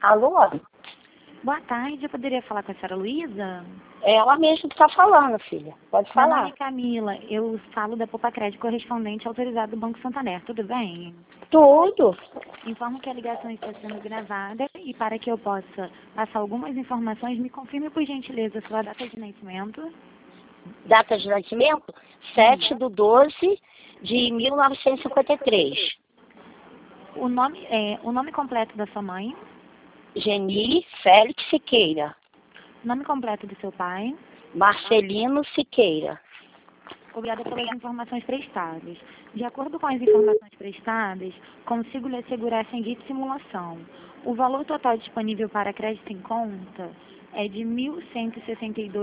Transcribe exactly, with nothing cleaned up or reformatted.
Alô? Boa tarde, eu poderia falar com a senhora Luísa? É ela mesma que está falando, filha. Pode Meu nome falar. é Camila, eu falo da Poupa Crédito correspondente autorizado do Banco Santander, tudo bem? Tudo. Informo que a ligação está sendo gravada e para que eu possa passar algumas informações, me confirme por gentileza sua data de nascimento. Data de nascimento? sete de doze de mil novecentos e cinquenta e três. O nome, é, o nome completo da sua mãe, Geni Félix Siqueira. nome completo do seu pai. Marcelino Siqueira. Obrigada pelas informações prestadas. De acordo com as informações prestadas, consigo lhe assegurar sem guia de simulação. O valor total disponível para crédito em conta é de mil cento e sessenta e dois